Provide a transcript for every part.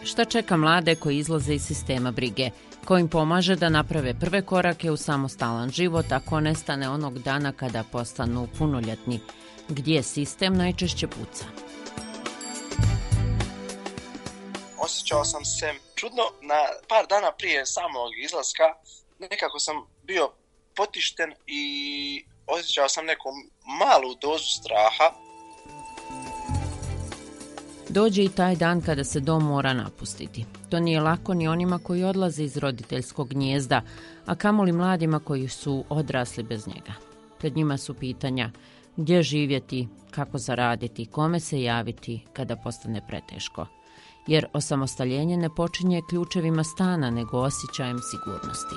Šta čeka mlade koji izlaze iz sistema brige? Ko im pomaže da naprave prve korake u samostalan život ako nestane onog dana kada postanu punoljetni? Gdje sistem najčešće puca? Osjećao sam se čudno na par dana prije samog izlaska. Nekako sam bio potišten i osjećao sam neku malu dozu straha. Dođe i taj dan kada se dom mora napustiti. To nije lako ni onima koji odlaze iz roditeljskog gnijezda, a kamoli mladima koji su odrasli bez njega. Pred njima su pitanja gdje živjeti, kako zaraditi, kome se javiti kada postane preteško. Jer osamostaljenje ne počinje ključevima stana, nego osjećajem sigurnosti.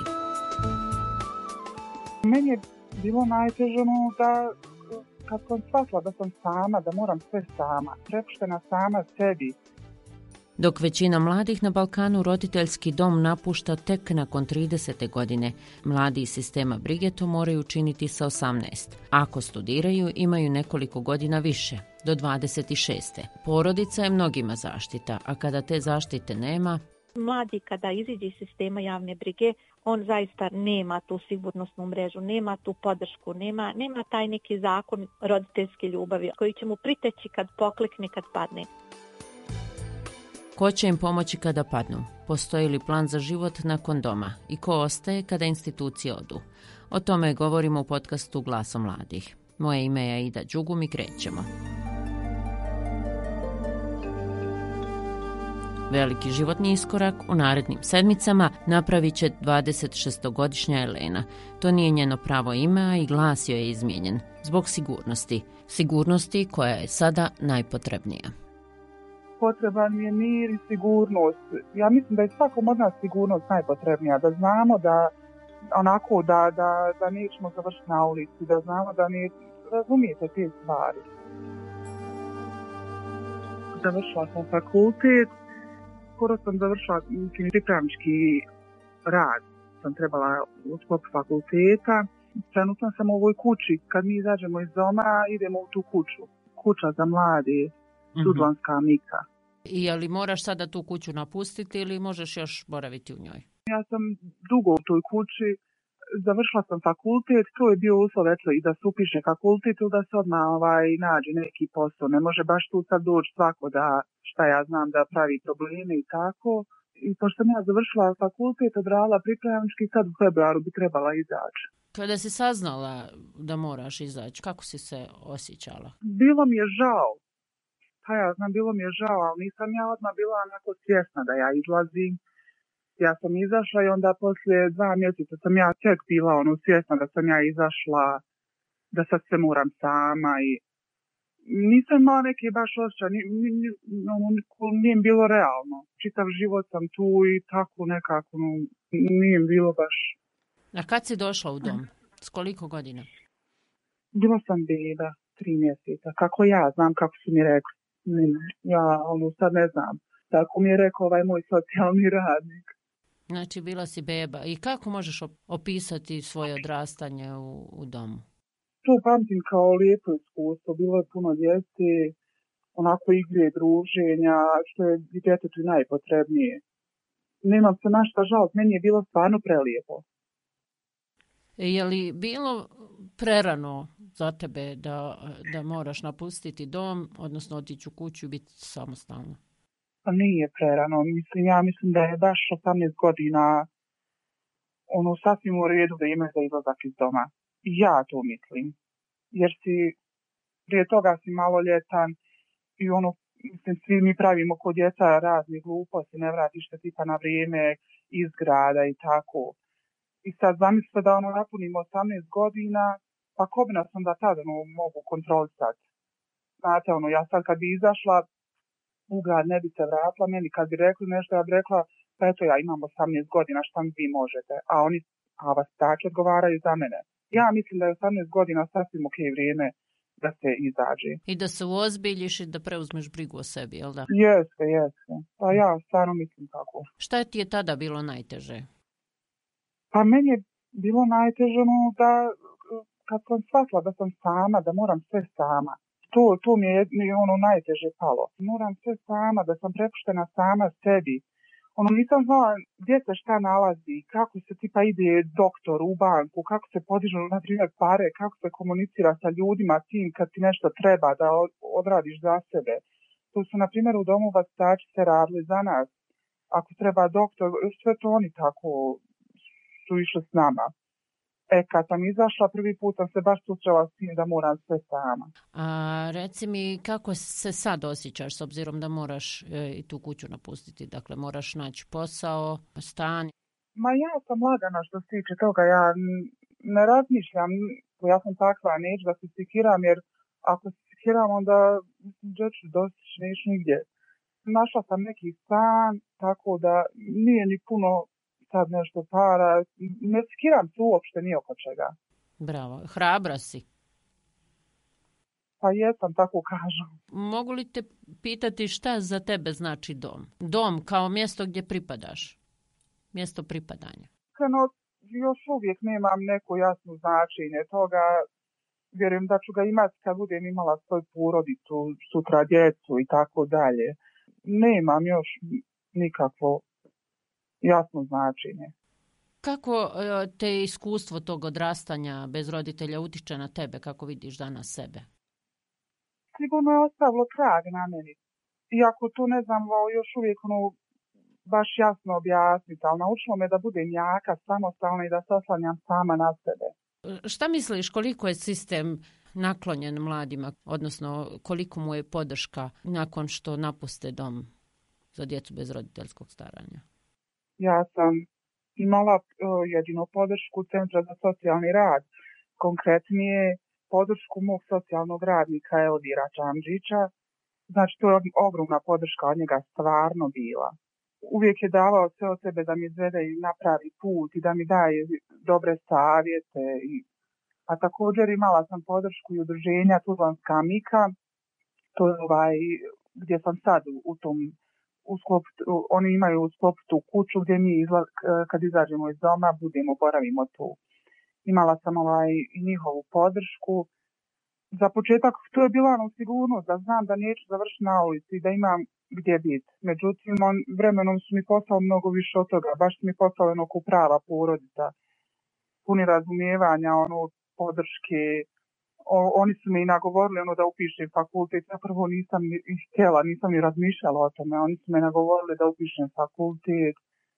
Meni je bilo najteže da kad sam shvatila da sam sama, da moram sve sama, prepuštena sama sebi. Dok većina mladih na Balkanu roditeljski dom napušta tek nakon 30. godine, mladi iz sistema brige to moraju učiniti sa 18. Ako studiraju, imaju nekoliko godina više, do 26. Porodica je mnogima zaštita, a kada te zaštite nema... Mladi kada iziđe iz sistema javne brige, on zaista nema tu sigurnosnu mrežu, nema tu podršku, nema taj neki zakon roditeljske ljubavi koji će mu priteći kad poklekne, kad padne. Ko će im pomoći kada padnu? Postoji li plan za život nakon doma? I ko ostaje kada institucije odu? O tome govorimo u podcastu Glaso mladih. Moje ime je Aida Đugum i krećemo. Veliki životni iskorak u narednim sedmicama napravit će 26-godišnja Elena. To nije njeno pravo ime, a i glas joj je izmijenjen. Zbog sigurnosti. Sigurnosti koja je sada najpotrebnija. Potreban mi je mir i sigurnost. Ja mislim da je svakom od nas sigurnost najpotrebnija. Da znamo da onako da nećemo završiti na ulici, da znamo da ne razumijete te stvari. Završila sam fakultet. Skoro sam završila pripravnički rad. Sam trebala u sklopu fakulteta. Trenutno sam u ovoj kući. Kad mi izađemo iz doma, idemo u tu kuću. Kuća za mlade, Sudlanska Mika. I je li moraš sada tu kuću napustiti ili možeš još boraviti u njoj? Ja sam dugo u toj kući. Završila sam fakultet. To je bio uslov i da se upiše fakultet ili da se odmah nađe neki posao. Ne može baš tu sad doći svako da, šta ja znam, da pravi probleme i tako. I pošto sam ja završila fakultet, odradila pripravnički, sad u februaru bi trebala izaći. Kada si saznala da moraš izaći, kako si se osjećala? Bilo mi je žao. Pa ja znam, bilo mi je žao, ali nisam ja odmah bila onako svjesna da ja izlazim. Ja sam izašla i onda poslije 2 mjeseca sam ja tek bila svjesna da sam ja izašla, da sad se moram sama i nisam imala neke baš osjećaj, nije mi bilo realno. Čitav život sam tu i tako nekako, nije mi bilo baš. A kad si došla u dom? S koliko godina? Bila sam beba, 3 mjeseca. Kako ja znam, kako su mi rekli. Ja sad ne znam. Tako mi je rekao moj socijalni radnik. Znači, bila si beba. I kako možeš opisati svoje odrastanje u domu? To pamtim kao lijepo iskustvo. Bilo je puno djece, onako igre, druženja, što je djetetu najpotrebnije. Nemam se na šta žaliti, meni je bilo stvarno prelijepo. Je li bilo prerano za tebe da moraš napustiti dom, odnosno otići u kuću i biti samostalna? Pa nije prerano. Ja mislim da je baš 18 godina sasvim u redu vrijeme za izlazak iz doma. Ja to mislim. Jer prije toga si maloljetan i svi mi pravimo kod djeca razni gluposti, ne vratiš se tipa na vrijeme iz grada i tako. I sad zamislite da napunimo 18 godina, pa ko bi nas onda tada mogu kontrolisati? Znate, ja sad kad bi izašla, u grad ne bi se vratila, meni kad bi rekli nešto, ja bi rekla, pa eto ja imam 18 godina, šta mi vi možete? A vas tako odgovaraju za mene. Ja mislim da je 18 godina sasvim ok vrijeme da se izađe. I da se uozbiljiš i da preuzmeš brigu o sebi, jel da? Jeste. Pa ja stvarno mislim tako. Šta ti je tada bilo najteže? Pa meni je bilo najteže da kad sam shvatila da sam sama, da moram sve sama. To mi je ono najteže palo. Moram sve sama, da sam prepuštena sama sebi. Nisam znala gdje se šta nalazi, kako se tipa ide doktor u banku, kako se podižu, na primjer, pare, kako se komunicira sa ljudima tim kad ti nešto treba da odradiš za sebe. Tu su, na primjer, u domu vaspitači se radili za nas. Ako treba doktor, sve to oni tako su išli s nama. Kad sam izašla, prvi put sam se baš susrela s tim da moram sve sama. A reci mi, kako se sad osjećaš s obzirom da moraš i tu kuću napustiti? Dakle, moraš naći posao, stan? Ma ja sam lagana što se tiče toga. Ja ne razmišljam. Ja sam takva, neću da se sikiram, jer ako se sikiram, onda gdje ću dostići, neću nigdje. Našla sam neki stan, tako da nije ni puno sad nešto para, ne skiram se uopšte ni oko čega. Bravo, hrabra si. Pa jesam, tako kažem. Mogu li te pitati šta za tebe znači dom? Dom kao mjesto gdje pripadaš, mjesto pripadanja. Još uvijek nemam neko jasno značenje toga. Vjerujem da ću ga imati kad budem imala svoju porodicu, sutra djecu i tako dalje. Nemam još nikakvo jasno značenje. Kako te iskustvo tog odrastanja bez roditelja utiče na tebe, kako vidiš danas sebe? Sigurno je ostavilo trag na meni. Iako to ne znam još uvijek baš jasno objasniti, ali naučilo me da budem jaka, samostalna i da se oslanjam sama na sebe. Šta misliš, koliko je sistem naklonjen mladima, odnosno koliko mu je podrška nakon što napuste dom za djecu bez roditeljskog staranja? Ja sam imala jedino podršku Centra za socijalni rad, konkretnije podršku mog socijalnog radnika Eldira Čamđića. Znači, to je ogromna podrška od njega stvarno bila. Uvijek je davao sve od sebe da mi izvede i napravi put i da mi daje dobre savjete. A također imala sam podršku i udruženja Tuzlanska Mika, to je gdje sam sad u tom oni imaju u sklopu tu kuću gdje mi kad izađemo iz doma budemo, boravimo tu. Imala sam i njihovu podršku. Za početak to je bila sigurnost da znam da neću završiti na ulici i da imam gdje biti. Međutim, vremenom su mi poslali mnogo više od toga. Baš su mi poslali ko prava porodica, puni razumijevanja, podrške. Oni su mi nagovorili da upišem fakultet. Ja prvo nisam ni htjela, nisam ni razmišljala o tome. Oni su me nagovorili da upišem fakultet.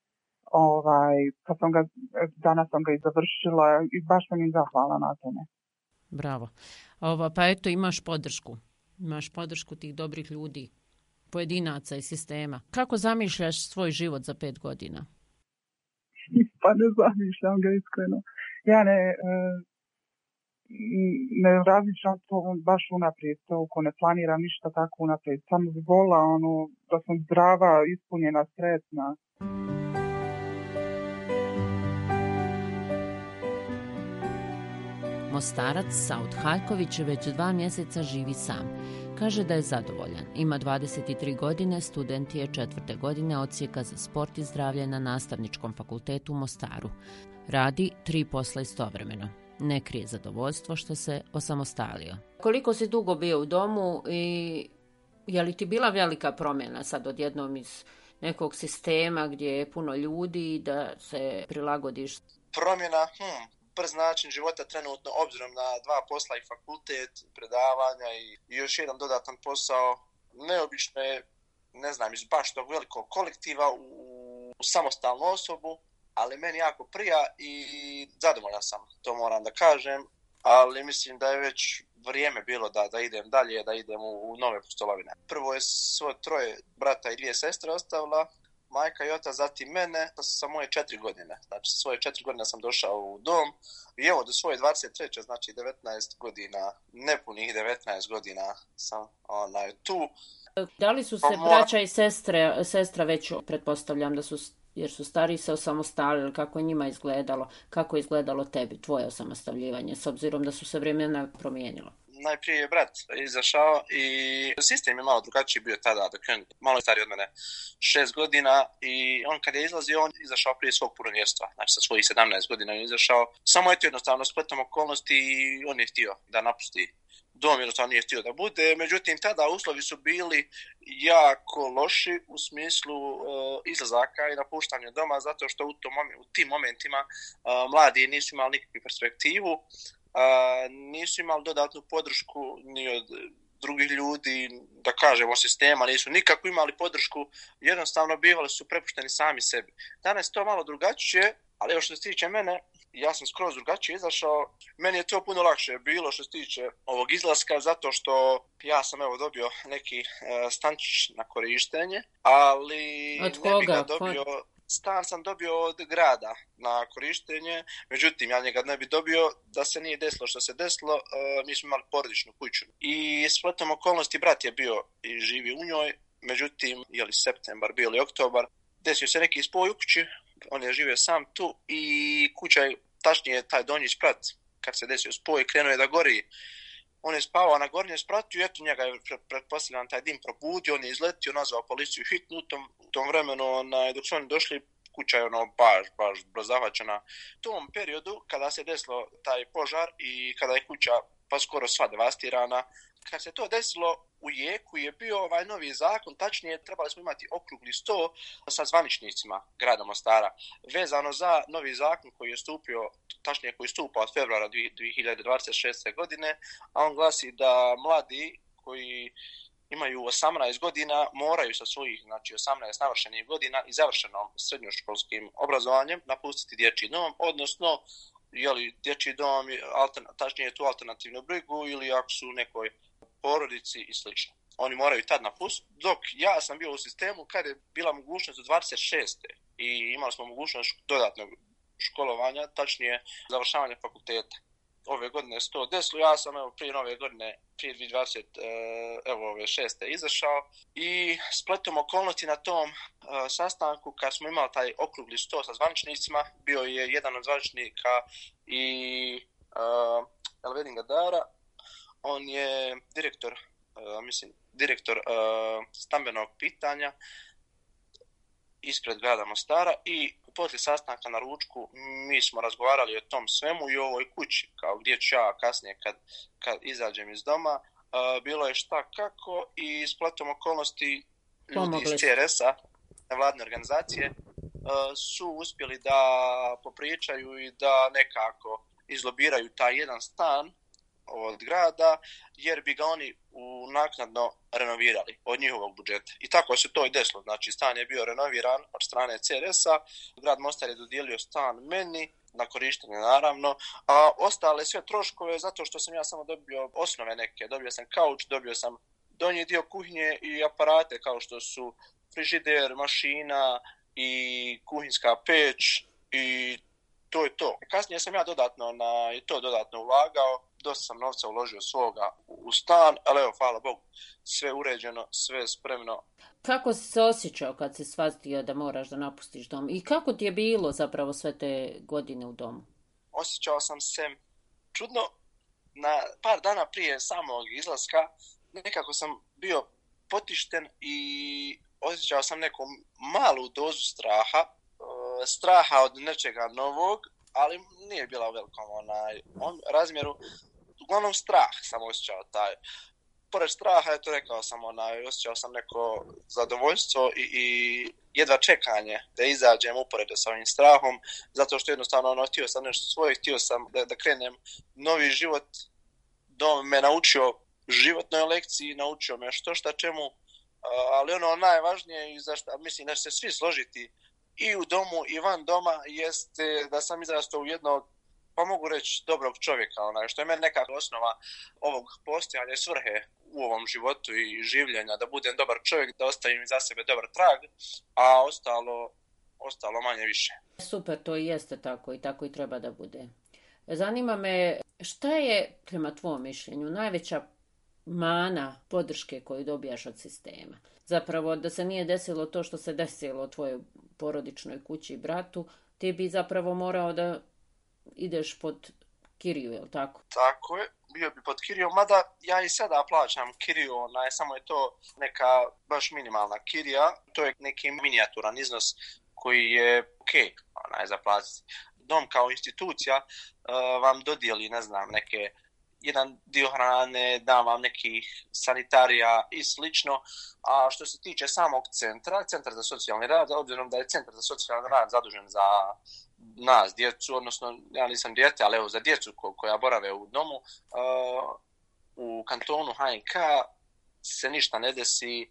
Pa danas sam ga i završila i baš sam im zahvala na tome. Bravo. Pa eto, imaš podršku. Imaš podršku tih dobrih ljudi, pojedinaca i sistema. Kako zamišljaš svoj život za 5 godina? Pa ne zamišljam ga iskreno. Ja ne razmišljam to baš unaprijed, toliko ne planiram ništa tako unaprijed. Samo bi volila da sam zdrava, ispunjena, sretna. Mostarac Saud Haljković već 2 mjeseca živi sam. Kaže da je zadovoljan. Ima 23 godine, student je 4. godine odsjeka za sport i zdravlje na Nastavničkom fakultetu u Mostaru. Radi 3 posla istovremeno. Ne krije zadovoljstvo što se osamostalio. Koliko si dugo bio u domu i je li ti bila velika promjena sad odjednom iz nekog sistema gdje je puno ljudi da se prilagodiš? Promjena, brz način života trenutno, obzirom na 2 posla i fakultet, predavanja i još jedan dodatan posao. Neobično je, ne znam, iz baš tog velikog kolektiva u samostalnu osobu, ali meni jako prija i zadovoljan sam, to moram da kažem, ali mislim da je već vrijeme bilo da idem dalje, da idem u nove pustolovine. Prvo je svoje 3 brata i 2 sestre ostavila, majka i otac, zatim mene, sa moje 4 godine. Znači, sa svoje 4 godine sam došao u dom i evo, do svoje 23. znači 19 godina, nepunih 19 godina sam tu. Da li su se braća i sestra već, pretpostavljam da su, jer su stariji, se osamostalili, kako je njima izgledalo, kako je izgledalo tebi, tvoje osamostavljivanje, s obzirom da su se vremena promijenilo? Najprije je brat izašao i sistem je malo drugačiji bio tada, malo je stariji od mene 6 godina i on kad je izlazio, on izašao prije svog punoljetstva, znači sa svojih 17 godina je izašao. Samo je to jednostavno spletom okolnosti i on je htio da napusti dom jednostavno nije htio da bude, međutim tada uslovi su bili jako loši u smislu izlazaka i napuštanja doma, zato što u tim momentima mladi nisu imali nikakvu perspektivu, nisu imali dodatnu podršku ni od drugih ljudi, da kažemo sistema, nisu nikako imali podršku, jednostavno bivali su prepušteni sami sebi. Danas je to malo drugačije, ali evo što se tiče mene, ja sam skroz drugačije izašao. Meni je to puno lakše bilo što se tiče ovog izlaska, zato što ja sam evo dobio neki stančić na korištenje, ali od ne bih ga koga? dobio. Stan sam dobio od grada na korištenje, međutim ja njega ne bi dobio da se nije desilo što se desilo, mi smo imali porodičnu kuću. I spletom okolnosti brat je bio i živi u njoj, međutim, je li septembar, bio li oktobar, desio se neki spoj u kući, on je živio sam tu i kuća je, tačnije taj donji sprat, kad se desio spoj, krenuo je da gori. On je spavao na gornjem spratu i eto njega je pretpostavljam taj dim probudio, on je izletio, nazvao policiju hitnu u tom vremenu, dok su oni došli, kuća je baš zahvaćena. U tom periodu kada se desilo taj požar i kada je kuća pa skoro sva devastirana, kad se to desilo u jeku je bio ovaj novi zakon, tačnije trebali smo imati okrugli sto sa zvaničnicima grada Mostara, vezano za novi zakon koji je stupio, tačnije koji stupa od februara 2026. godine, a on glasi da mladi koji imaju 18 godina moraju sa svojih, znači 18 navršenih godina i završenom srednjoškolskim obrazovanjem napustiti dječji dom, odnosno dječji dom, tačnije tu alternativnu brigu ili ako su u nekoj porodici i slično. Oni moraju tad napustiti, dok ja sam bio u sistemu kad je bila mogućnost do 26. i imali smo mogućnost dodatnog školovanja, tačnije završavanja fakulteta. Ove godine se to desilo, ja sam prije nove godine, prije 2026. izašao i spletom okolnosti na tom sastanku kad smo imali taj okrugli sto sa zvaničnicima, bio je jedan od zvaničnika i Elvedin Gadara, on je direktor stambenog pitanja ispred grada Mostara i poslije sastanka na ručku mi smo razgovarali o tom svemu i o ovoj kući, kao gdje ću ja kasnije kad izađem iz doma, bilo je šta kako i spletom okolnosti ljudi iz CRS-a, nevladne organizacije, su uspjeli da popričaju i da nekako izlobiraju taj jedan stan od grada, jer bi ga oni naknadno renovirali od njihovog budžeta. I tako se to i desilo. Znači, stan je bio renoviran od strane CRS-a, grad Mostar je dodijelio stan meni, na korištenje naravno, a ostale sve troškove, zato što sam ja samo dobio osnove neke, dobio sam kauč, dobio sam donji dio kuhinje i aparate kao što su frižider, mašina i kuhinska peć i to je to. Kasnije sam ja dodatno ulagao, dosta sam novca uložio svoga u stan, ali evo, hvala Bogu, sve uređeno, sve spremno. Kako si se osjećao kad si shvatio da moraš da napustiš dom? I kako ti je bilo zapravo sve te godine u domu? Osjećao sam se čudno. Na par dana prije samog izlaska nekako sam bio potišten i osjećao sam neku malu dozu straha od nečega novog, ali nije bila u velikom razmjeru. Uglavnom strah sam osjećao taj. Pored straha, rekao sam, osjećao sam neko zadovoljstvo i jedva čekanje da izađem uporedo sa ovim strahom, zato što jednostavno htio sam nešto svoje, htio sam da krenem novi život. Dom me naučio životnoj lekciji, naučio me što šta čemu, ali ono najvažnije i zašto mislim da će se svi složiti i u domu i van doma jeste da sam izrastao u jednog, pa mogu reći, dobrog čovjeka, što je meni nekako osnova ovog postojanja svrhe u ovom životu i življenja, da budem dobar čovjek, da ostavim iza sebe dobar trag, a ostalo manje više. Super, to i jeste tako i tako i treba da bude. Zanima me, šta je, prema tvom mišljenju, najveća mana podrške koju dobijaš od sistema? Zapravo, da se nije desilo to što se desilo u tvojoj porodičnoj kući i bratu, ti bi zapravo morao da ideš pod kiriju, je li tako? Tako je, bio bi pod kirijom, mada ja i sada plaćam kiriju, samo je to neka baš minimalna kirija, to je neki minijaturan iznos koji je ok za platiti. Dom kao institucija vam dodijeli, neke jedan dio hrane, dam vam nekih sanitarija i slično. A što se tiče samog centar za socijalni rad, obzirom da je centar za socijalni rad zadužen za nas, djecu, odnosno ja nisam dijete, ali evo za djecu koja borave u domu, u kantonu HNK se ništa ne desi,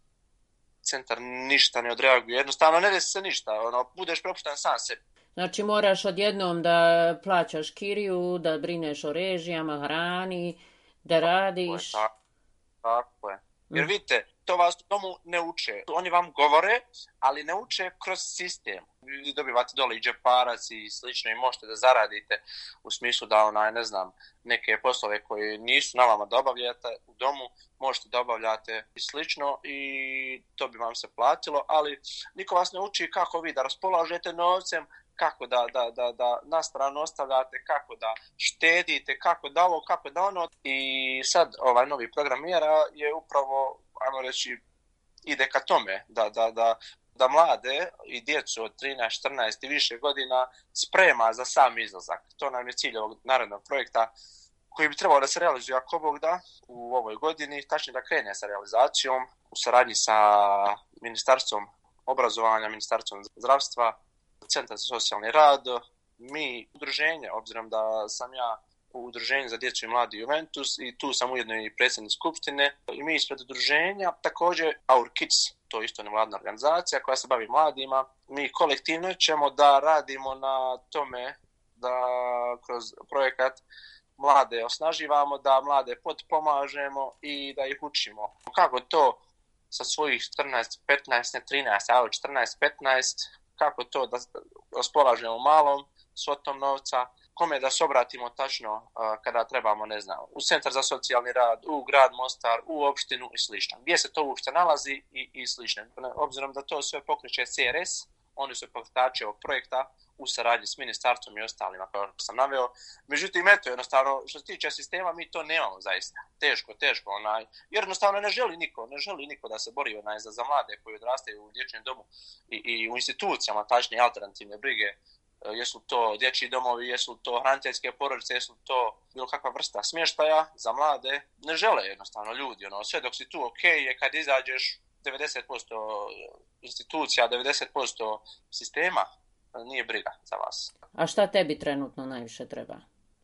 centar ništa ne odreaguje, jednostavno ne desi se ništa, budeš prepušten sam sebi. Znači moraš odjednom da plaćaš kiriju, da brineš o režijama, hrani, da radiš. Tako je. Jer vidite, to vas u domu ne uče. Oni vam govore, ali ne uče kroz sistem. Vi dobivate dole i džeparac i slično i možete da zaradite u smislu da neke poslove koje nisu na vama da obavljate u domu, možete da obavljate i slično i to bi vam se platilo, ali niko vas ne uči kako vi da raspolažete novcem, kako da na stranu ostavljate, kako da štedite, kako da ovo, kako da ono. I sad ovaj novi program mjera je upravo, ajmo reći, ide ka tome da mlade i djecu od 13, 14 i više godina sprema za sam izlazak. To nam je cilj ovog narednog projekta koji bi trebao da se realizuje ako Bog da u ovoj godini, tačnije da krene sa realizacijom u saradnji sa Ministarstvom obrazovanja, Ministarstvom zdravstva, Centar za socijalni rad, mi udruženje, obzirom da sam ja u udruženju za djecu i mladi Juventus i tu sam ujedno i predsjednik skupštine i mi ispred udruženja, također Our Kids, to je isto nevladina organizacija koja se bavi mladima, mi kolektivno ćemo da radimo na tome da kroz projekat mlade osnaživamo, da mlade potpomažemo i da ih učimo. Kako to sa svojih 14, 15, ne 13, ali 14, 15, kako to da raspolažemo malom svotom novca, kome da se obratimo tačno kada trebamo, u Centar za socijalni rad, u grad Mostar, u opštinu i slično. Gdje se to uopšte nalazi i slično. Obzirom da to sve pokreće CRS, oni su pokretači ovog projekta u saradnji s ministarstvom i ostalima, kao što sam naveo. Međutim, jednostavno, što se tiče sistema, mi to nemamo zaista. Teško, jer jednostavno ne želi niko da se bori za mlade koji odrastaju u dječjem domu i u institucijama, tačnije alternativne brige, jesu to dječji domovi, jesu to hraniteljske porodice, jesu to bilo kakva vrsta smještaja za mlade. Ne žele jednostavno ljudi, sve dok si tu je kad izađeš 90% institucija, 90% sistema, nije briga za vas. A šta tebi trenutno najviše treba?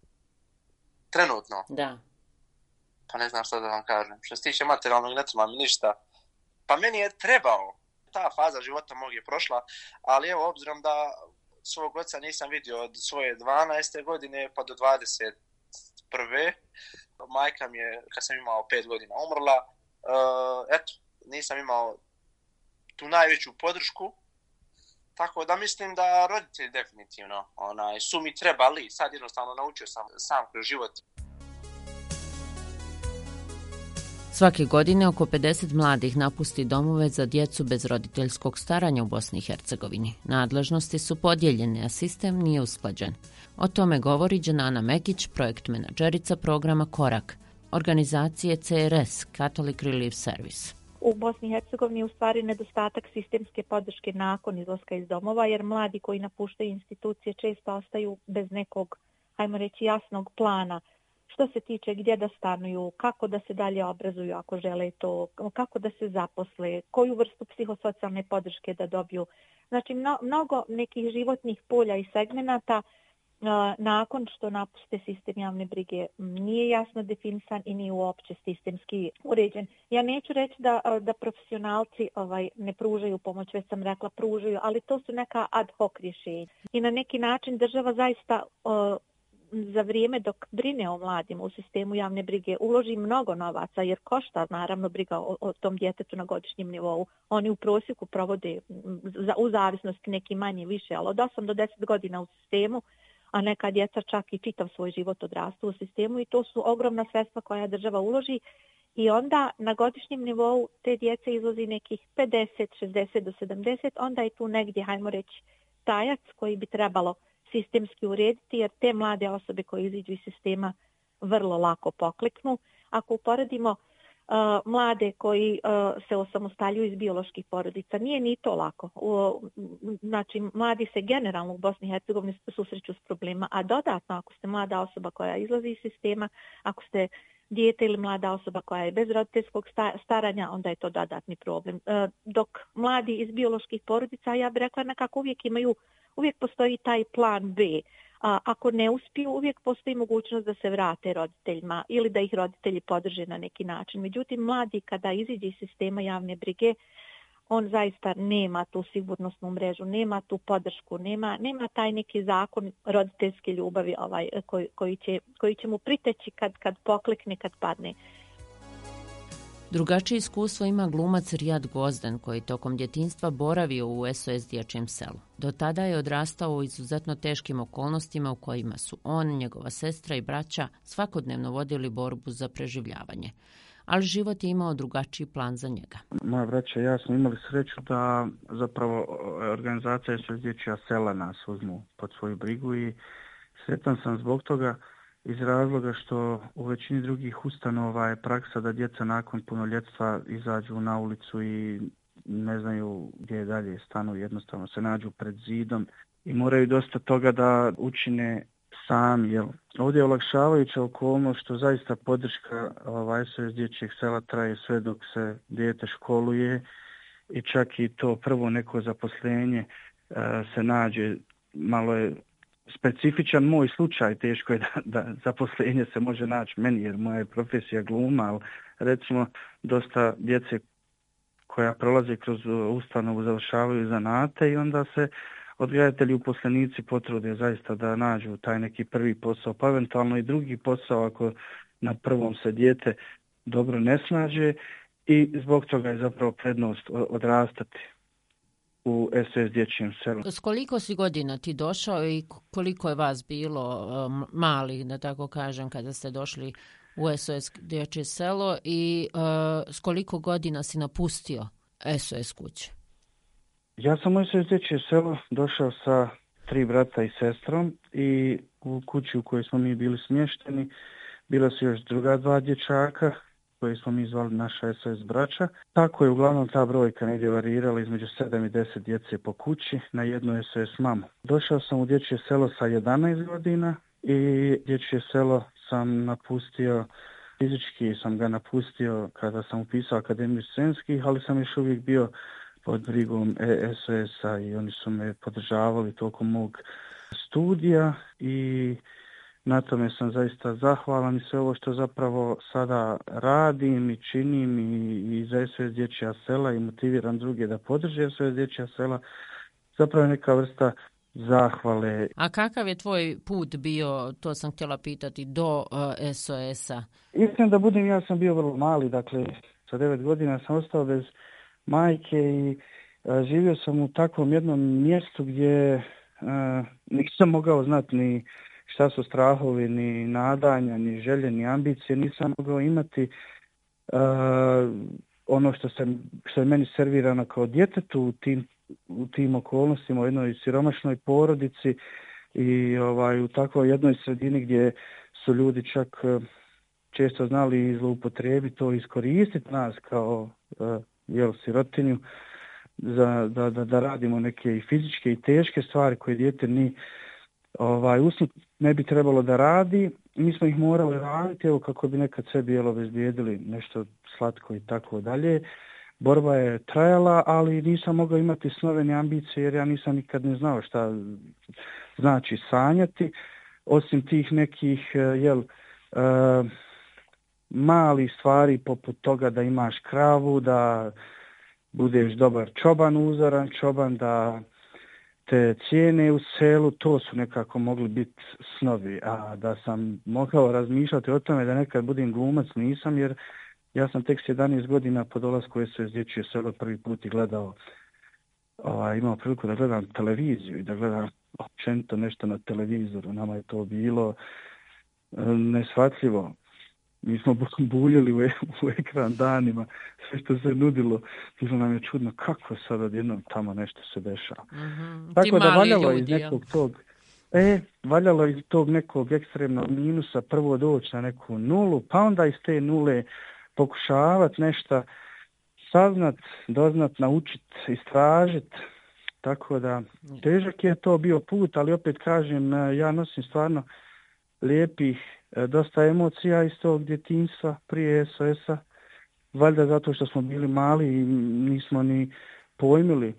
Trenutno? Da. Pa ne znam što da vam kažem. Što se tiče materijalnog, ne treba mi ništa. Pa meni je trebao. Ta faza života mog je prošla, ali evo, obzirom da svog oca nisam vidio od svoje 12. godine pa do 21. Majka mi je, kad sam imao 5 godina, umrla. Nisam imao tu najveću podršku, tako da mislim da roditelji definitivno su mi trebali, sad jednostavno naučio sam kroz život. Svake godine oko 50 mladih napusti domove za djecu bez roditeljskog staranja u Bosni i Hercegovini. Nadležnosti su podijeljene, a sistem nije usklađen. O tome govori Dženana Mekić, projekt menadžerica programa Korak, organizacije CRS, Catholic Relief Service. U Bosni i Hercegovini je u stvari nedostatak sistemske podrške nakon izlaska iz domova, jer mladi koji napuštaju institucije često ostaju bez nekog, hajmo reći, jasnog plana. Što se tiče gdje da stanuju, kako da se dalje obrazuju ako žele to, kako da se zaposle, koju vrstu psihosocijalne podrške da dobiju. Znači, mnogo nekih životnih polja i segmenata nakon što napuste sistem javne brige nije jasno definisan i nije uopće sistemski uređen. Ja neću reći da profesionalci ne pružaju pomoć, već sam rekla pružaju, ali to su neka ad hoc rješenja. I na neki način država zaista za vrijeme dok brine o mladima u sistemu javne brige uloži mnogo novaca, jer košta naravno briga o tom djetetu na godišnjem nivou. Oni u prosjeku provode u zavisnosti neki manje više, ali od 8 do 10 godina u sistemu, a neka djeca čak i čitav svoj život odrastu u sistemu i to su ogromna sredstva koja država uloži i onda na godišnjem nivou te djece izlazi nekih 50, 60 do 70, onda je tu negdje, hajmo reći, tajac koji bi trebalo sistemski urediti, jer te mlade osobe koje iziđu iz sistema vrlo lako pokleknu. Ako uporedimo mlade koji se osamostaljuju iz bioloških porodica. Nije ni to lako. Znači, mladi se generalno u Bosni i Hercegovini susreću s problema, a dodatno ako ste mlada osoba koja izlazi iz sistema, ako ste dijete ili mlada osoba koja je bez roditeljskog staranja, onda je to dodatni problem. Dok mladi iz bioloških porodica, ja bih rekla, nekako uvijek postoji taj plan B. Ako ne uspiju, uvijek postoji mogućnost da se vrate roditeljima ili da ih roditelji podrže na neki način. Međutim, mladi kada iziđe iz sistema javne brige, on zaista nema tu sigurnosnu mrežu, nema tu podršku, nema taj neki zakon roditeljske ljubavi koji će mu priteći kad poklekne, kad padne. Drugačije iskustvo ima glumac Rijad Gozden, koji tokom djetinjstva boravio u SOS dječjem selu. Do tada je odrastao u izuzetno teškim okolnostima u kojima su on, njegova sestra i braća svakodnevno vodili borbu za preživljavanje. Ali život je imao drugačiji plan za njega. Moja braća i ja smo imali sreću da zapravo organizacija SOS dječja sela nas uzmu pod svoju brigu i sretan sam zbog toga, iz razloga što u većini drugih ustanova je praksa da djeca nakon punoljetstva izađu na ulicu i ne znaju gdje dalje stanu, jednostavno se nađu pred zidom i moraju dosta toga da učine sami. Ovdje je olakšavajuća okolnost što zaista podrška SOS dječjeg sela traje sve dok se dijete školuje i čak i to prvo neko zaposlenje se nađe. Malo je specifičan moj slučaj, teško je da zaposlenje se može naći meni jer moja je profesija gluma, ali recimo dosta djece koja prolaze kroz ustanovu završavaju zanate i onda se odgajatelji uposlenici potrude zaista da nađu taj neki prvi posao, pa eventualno i drugi posao ako na prvom se dijete dobro ne snađe i zbog toga je zapravo prednost odrastati u SOS dječjem selu. S koliko si godina ti došao i koliko je vas bilo malih, da tako kažem, kada ste došli u SOS dječje selo i s koliko godina si napustio SOS kuće? Ja sam u SOS dječje selo došao sa 3 brata i sestrom i u kući u kojoj smo mi bili smješteni bila su još druga 2 dječaka koje smo mi zvali naša SOS braća. Tako je uglavnom ta brojka negdje varirala između 7 i 10 djece po kući na jednu SOS mamu. Došao sam u dječje selo sa 11 godina i dječje selo sam napustio, fizički sam ga napustio kada sam upisao Akademiju scenskih, ali sam još uvijek bio pod brigom SOS-a i oni su me podržavali tokom mog studija i na tome sam zaista zahvalan i sve ovo što zapravo sada radim i činim i za SOS dječja sela i motiviram druge da podrže SOS dječja sela, zapravo je neka vrsta zahvale. A kakav je tvoj put bio, to sam htjela pitati, do SOS-a? Iskreno da budem, ja sam bio vrlo mali, dakle sa 9 godina sam ostao bez majke i živio sam u takvom jednom mjestu gdje nisam mogao znati ni šta su strahovi, ni nadanja, ni želje, ni ambicije, nisam mogao imati ono što je meni servirano kao djetetu u tim okolnostima, u jednoj siromašnoj porodici i u takvoj jednoj sredini gdje su ljudi čak često znali zloupotrijebiti to, iskoristiti nas kao sirotinju da radimo neke i fizičke i teške stvari koje dijete ni usnut ne bi trebalo da radi. Mi smo ih morali raditi kako bi nekad sebi obezbijedili nešto slatko i tako dalje. Borba je trajala, ali nisam mogao imati snove ni ambicije jer ja nisam nikad ne znao šta znači sanjati. Osim tih nekih malih stvari poput toga da imaš kravu, da budeš dobar čoban, uzoran čoban, da te cijene u selu, to su nekako mogli biti snovi. A da sam mogao razmišljati o tome da nekad budem glumac, nisam, jer ja sam tek 17 godina po dolasku SOS dječje selo prvi put i gledao, imao priliku da gledam televiziju i da gledam općenito nešto na televizoru. Nama je to bilo neshvatljivo. Mi smo buljili u ekran danima, sve što se nudilo, bilo nam je čudno kako sad odjednom tamo nešto se dešava. Mm-hmm. Tako da valjalo iz nekog valjalo iz tog nekog ekstremnog minusa prvo doći na neku nulu, pa onda iz te nule pokušavati nešto saznat, doznat, naučit, istražit. Tako da težak je to bio put, ali opet kažem, ja nosim stvarno lijepih, dosta emocija iz tog djetinjstva prije SOS-a. Valjda zato što smo bili mali i nismo ni pojmili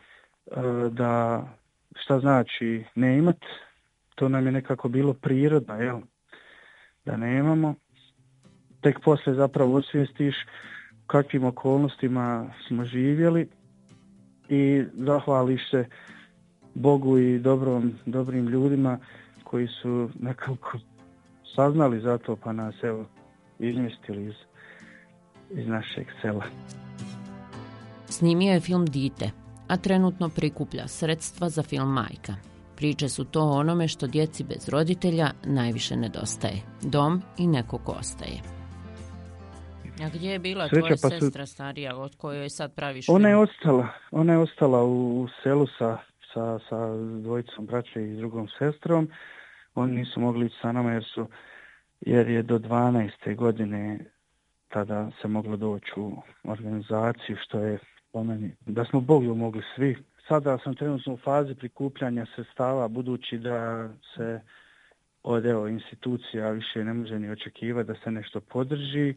da šta znači ne imat. To nam je nekako bilo prirodno, jel? Da nemamo. Tek poslije zapravo osvijestiš u kakvim okolnostima smo živjeli i zahvališ se Bogu i dobrim ljudima koji su nekako saznali za to pa nas evo izmjestili iz našeg sela. Snimio je film Dite, a trenutno prikuplja sredstva za film Majka. Priče su to o onome što djeci bez roditelja najviše nedostaje. Dom i neko ko ostaje. A gdje je bila tvoja sestra starija od kojoj sad praviš film? Ona je ostala u selu sa dvojicom braće i drugom sestrom. Oni nisu mogli ići sa nama jer je do 12. godine tada se moglo doći u organizaciju, što je po meni da smo Bogu mogli svi. Sada sam trenutno u fazi prikupljanja sredstava, budući da se od institucija više ne može ni očekivati da se nešto podrži.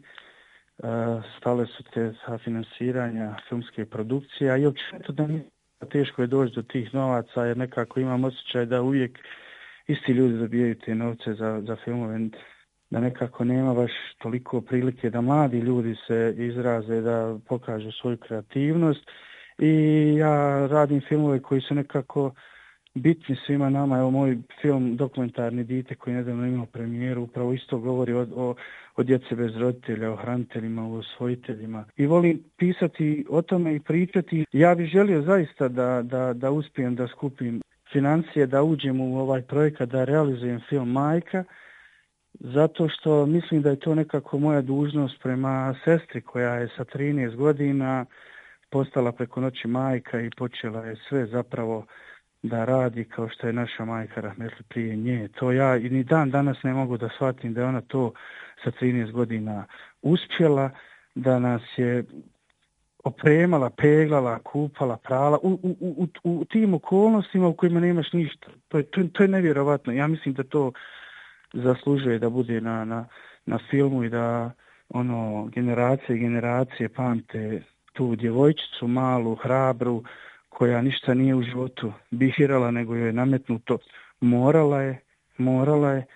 Stale su te finansiranja filmske produkcije, a i općenito da teško je doći do tih novaca, jer nekako imam osjećaj da uvijek isti ljudi dobijaju te novce za filmove, da nekako nema baš toliko prilike da mladi ljudi se izraze, da pokažu svoju kreativnost. I ja radim filmove koji su nekako bitni svima nama. Evo moj film dokumentarni Dite koji nedavno imao premijeru upravo isto govori o djece bez roditelja, o hraniteljima, o usvojiteljima. I volim pisati o tome i pričati. Ja bih želio zaista da uspijem da skupim financije, da uđem u ovaj projekat, da realizujem film Majka, zato što mislim da je to nekako moja dužnost prema sestri koja je sa 13 godina postala preko noći majka i počela je sve zapravo da radi kao što je naša majka rahmetli prije nje. To ja i ni dan danas ne mogu da shvatim da je ona to sa 13 godina uspjela, da nas je opremala, peglala, kupala, prala u tim okolnostima u kojima nemaš ništa. To je nevjerovatno. Ja mislim da to zaslužuje da bude na filmu i da generacije i generacije pamte tu djevojčicu malu, hrabru, koja ništa nije u životu birala, nego joj je nametnuto. Morala je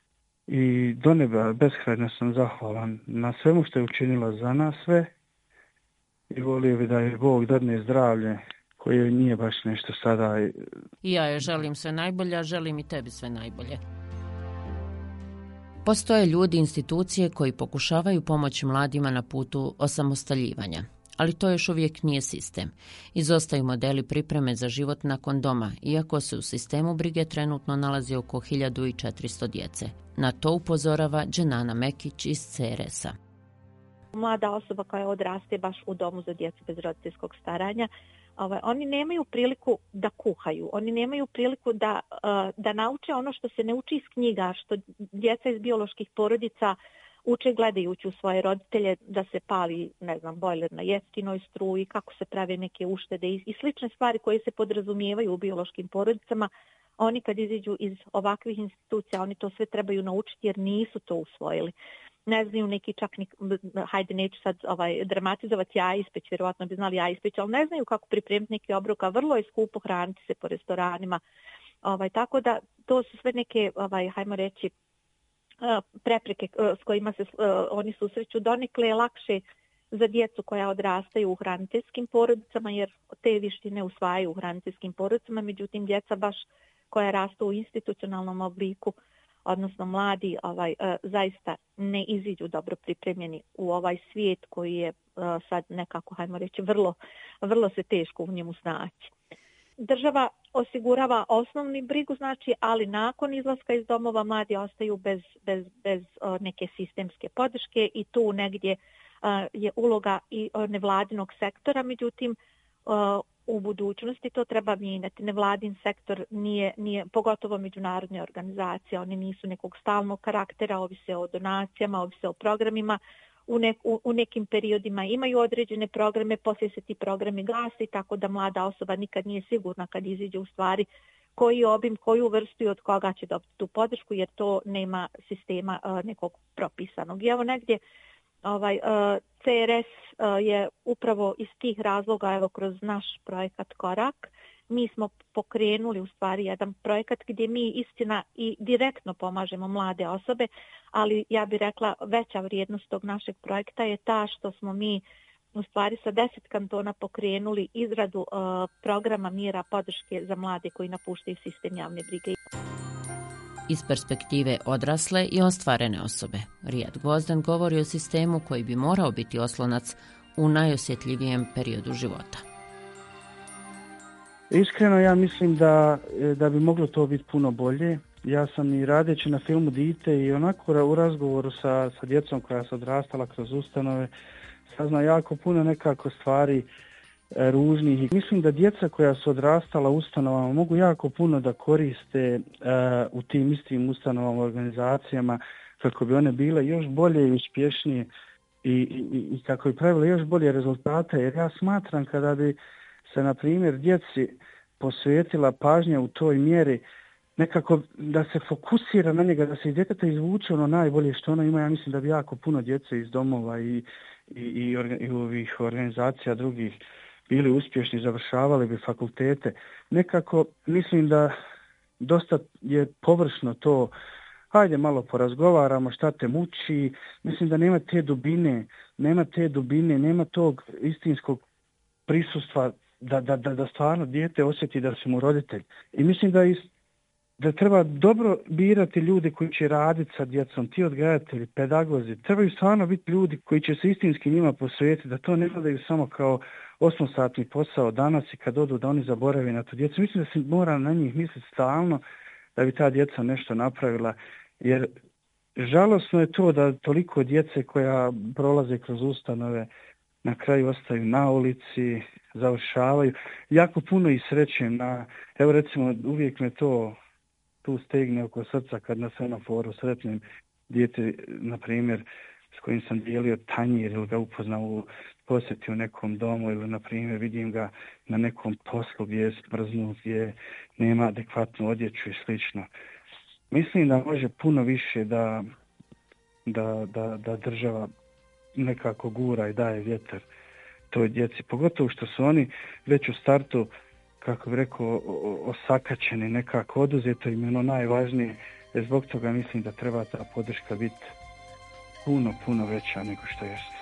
i do neba beskrajno sam zahvalan na svemu što je učinila za nas sve i volio bi da je Bog dadne zdravlje koje joj nije baš nešto sada. I ja joj želim sve najbolje, a želim i tebi sve najbolje. Postoje ljudi i institucije koji pokušavaju pomoći mladima na putu osamostaljivanja, ali to još uvijek nije sistem. Izostaju modeli pripreme za život nakon doma, iako se u sistemu brige trenutno nalazi oko 1400 djece. Na to upozorava Dženana Mekić iz CRS-a. Mlada osoba koja odraste baš u domu za djecu bez roditeljskog staranja, oni nemaju priliku da kuhaju, oni nemaju priliku da nauče ono što se ne uči iz knjiga, što djeca iz bioloških porodica uče gledajući u svoje roditelje, da se pali, bojler na jeftinoj struji, kako se prave neke uštede i slične stvari koje se podrazumijevaju u biološkim porodicama. Oni kad iziđu iz ovakvih institucija, oni to sve trebaju naučiti jer nisu to usvojili. Ne znaju neki čak hajde neću sad dramatizovati jajispeć, vjerovatno bi znali jajispeć, ali ne znaju kako pripremiti neki obrok, a vrlo je skupo hraniti se po restoranima. Tako da to su sve neke, hajmo reći, prepreke s kojima se oni susreću. Donekle je lakše za djecu koja odrastaju u hraniteljskim porodicama, jer te vještine usvajaju u hraniteljskim porodicama, međutim djeca baš koja rastu u institucionalnom obliku, odnosno mladi, zaista ne iziđu dobro pripremljeni u ovaj svijet koji je sad nekako, hajmo reći, vrlo se teško u njemu snaći. Država osigurava osnovni brigu, ali nakon izlaska iz domova mladi ostaju bez neke sistemske podrške i tu negdje je uloga i nevladinog sektora, međutim u budućnosti to treba mijenjati. Nevladin sektor nije, pogotovo međunarodne organizacije, oni nisu nekog stalnog karaktera, ovise o donacijama, ovise o programima, u nekim periodima imaju određene programe, poslije se ti programi gasi, tako da mlada osoba nikad nije sigurna kad iziđe u stvari koji obim, koju vrstu i od koga će dobiti tu podršku, jer to nema sistema nekog propisanog. I evo negdje CRS je upravo iz tih razloga, evo kroz naš projekat Korak, mi smo pokrenuli u stvari jedan projekat gdje mi istina i direktno pomažemo mlade osobe, ali ja bih rekla veća vrijednost tog našeg projekta je ta što smo mi u stvari sa 10 kantona pokrenuli izradu programa mjera podrške za mlade koji napuštaju sistem javne brige. Iz perspektive odrasle i ostvarene osobe, Rijad Gvozden govori o sistemu koji bi morao biti oslonac u najosjetljivijem periodu života. Iskreno ja mislim da bi moglo to biti puno bolje. Ja sam i radeći na filmu Dite i onako u razgovoru sa djecom koja se odrastala kroz ustanove saznao jako puno nekako stvari ružnih. Mislim da djeca koja su odrastala u ustanovama mogu jako puno da koriste u tim istim ustanovama, organizacijama, kako bi one bile još bolje i uspješnije i kako bi pravile još bolje rezultate. Jer ja smatram kada bi se, na primjer, djeci posvetila pažnja u toj mjeri, nekako da se fokusira na njega, da se iz djeteta izvuče ono najbolje što ono ima. Ja mislim da bi jako puno djece iz domova i ovih organizacija drugih bili uspješni, završavali bi fakultete. Nekako mislim da dosta je površno to, hajde malo porazgovaramo šta te muči. Mislim da nema te dubine, nema tog istinskog prisustva da stvarno dijete osjeti da su mu roditelj. I mislim da treba dobro birati ljude koji će raditi sa djecom, ti odgajatelji, pedagozi. Trebaju stvarno biti ljudi koji će se istinski njima posvetiti, da to ne gledaju samo kao 8-satni posao danas i kad odu da oni zaborave na tu djecu. Mislim da se mora na njih misliti stalno da bi ta djeca nešto napravila, jer žalosno je to da toliko djece koja prolaze kroz ustanove na kraju ostaju na ulici, završavaju. Jako puno ih srećem evo recimo uvijek me to tu stegne oko srca kad na semaforu sretnem dijete, na primjer, s kojim sam dijelio tanjir ili ga upoznao u posjeti u nekom domu ili, na primjer, vidim ga na nekom poslu gdje je smrznut, gdje nema adekvatnu odjeću i slično. Mislim da može puno više da država nekako gura i daje vjetar toj djeci, pogotovo što su oni već u startu, kako bih rekao, osakaćeni, nekako oduzeto im je ono najvažnije. Zbog toga mislim da treba ta podrška biti puno veća nego što jeste.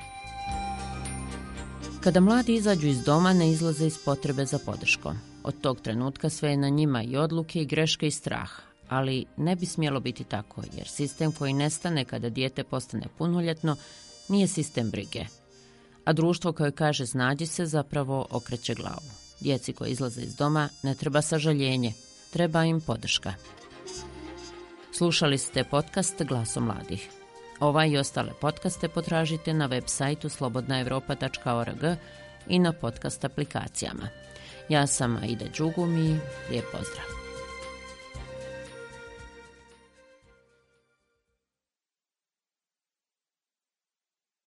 Kada mladi izađu iz doma, ne izlaze iz potrebe za podrškom. Od tog trenutka sve je na njima i odluke i greške i strah. Ali ne bi smjelo biti tako, jer sistem koji nestane kada dijete postane punoljetno nije sistem brige. A društvo koje kaže snađi se zapravo okreće glavu. Djeci koji izlaze iz doma ne treba sažaljenje, treba im podrška. Slušali ste podcast Glasom mladih. Ovaj i ostale podcaste potražite na web sajtu slobodnaevropa.org i na podcast aplikacijama. Ja sam Aida Đugum i lijep pozdrav.